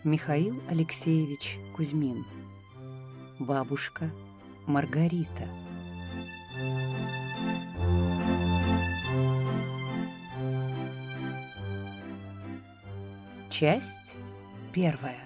Михаил Алексеевич Кузьмин. Бабушка Маргарита. Часть первая.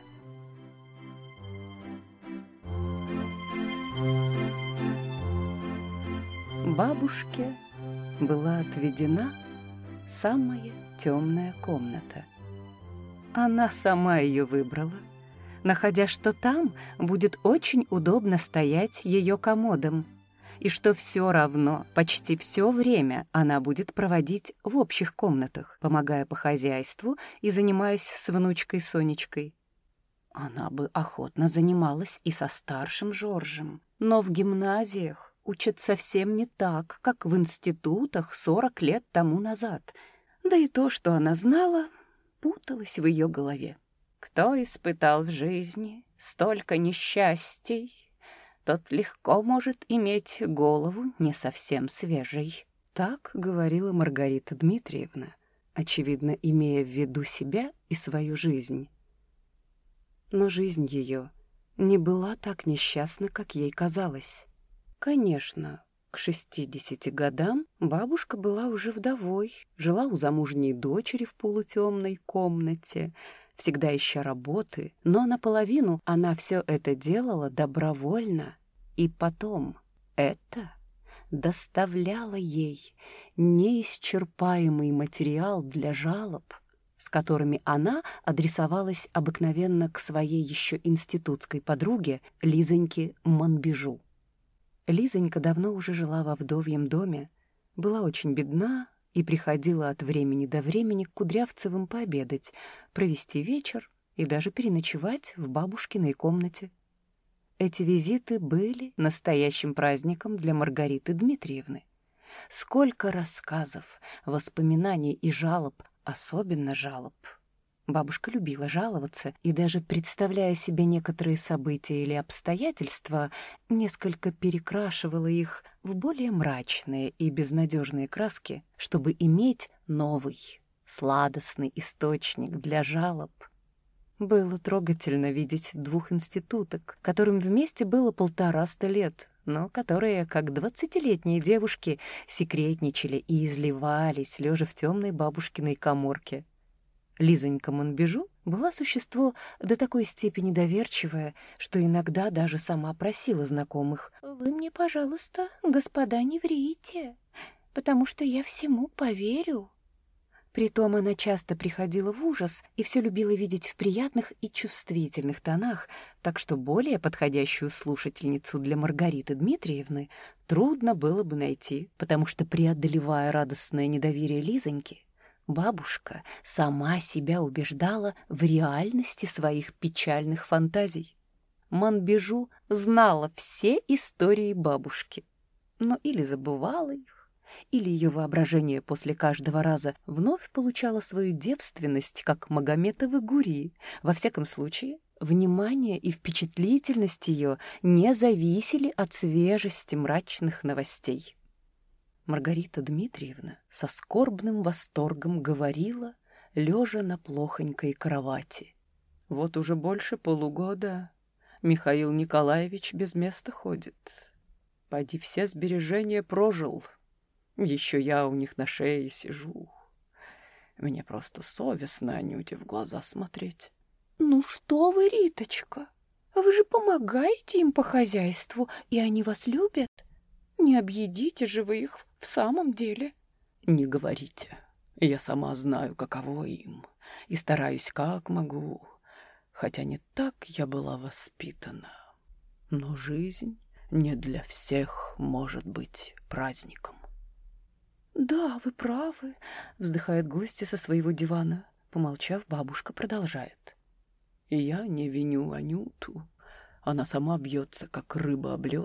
Бабушке была отведена самая темная комната. Она сама ее выбрала, находя, что там будет очень удобно стоять ее комодом, и что все равно почти все время она будет проводить в общих комнатах, помогая по хозяйству и занимаясь с внучкой Сонечкой. Она бы охотно занималась и со старшим Жоржем, но в гимназиях учат совсем не так, как в институтах 40 лет тому назад. Да и то, что она знала, путалось в ее голове. Кто испытал в жизни столько несчастий, тот легко может иметь голову не совсем свежей. Так говорила Маргарита Дмитриевна, очевидно, имея в виду себя и свою жизнь. Но жизнь ее не была так несчастна, как ей казалось. Конечно, к 60 годам бабушка была уже вдовой, жила у замужней дочери в полутемной комнате, всегда ища работы, но наполовину она все это делала добровольно. И потом это доставляло ей неисчерпаемый материал для жалоб, с которыми она адресовалась обыкновенно к своей еще институтской подруге Лизоньке Монбежу. Лизонька давно уже жила во вдовьем доме, была очень бедна и приходила от времени до времени к Кудрявцевым пообедать, провести вечер и даже переночевать в бабушкиной комнате. Эти визиты были настоящим праздником для Маргариты Дмитриевны. Сколько рассказов, воспоминаний и жалоб, особенно жалоб. Бабушка любила жаловаться и даже, представляя себе некоторые события или обстоятельства, несколько перекрашивала их в более мрачные и безнадежные краски, чтобы иметь новый, сладостный источник для жалоб. Было трогательно видеть двух институток, которым вместе было 150 лет, но которые, как 20-летние девушки, секретничали и изливались, лежа в темной бабушкиной каморке. Лизонька Монбежу была существо до такой степени доверчивое, что иногда даже сама просила знакомых: «Вы мне, пожалуйста, господа, не врите, потому что я всему поверю». Притом она часто приходила в ужас и все любила видеть в приятных и чувствительных тонах, так что более подходящую слушательницу для Маргариты Дмитриевны трудно было бы найти, потому что, преодолевая радостное недоверие Лизоньки, бабушка сама себя убеждала в реальности своих печальных фантазий. Монбежу знала все истории бабушки, но или забывала их, или ее воображение после каждого раза вновь получало свою девственность, как Магометовы гурии. Во всяком случае, внимание и впечатлительность ее не зависели от свежести мрачных новостей. Маргарита Дмитриевна со скорбным восторгом говорила, лежа на плохонькой кровати: «Вот уже больше полугода Михаил Николаевич без места ходит. Поди все сбережения прожил. Еще я у них на шее сижу. Мне просто совестно Анюте в глаза смотреть». «Ну что вы, Риточка, вы же помогаете им по хозяйству, и они вас любят. Не объедите же вы их в самом деле». «Не говорите. Я сама знаю, каково им, и стараюсь как могу, хотя не так я была воспитана. Но жизнь не для всех может быть праздником». «Да, вы правы», — вздыхает гостья со своего дивана. Помолчав, бабушка продолжает: «И я не виню Анюту. Она сама бьется, как рыба об лед,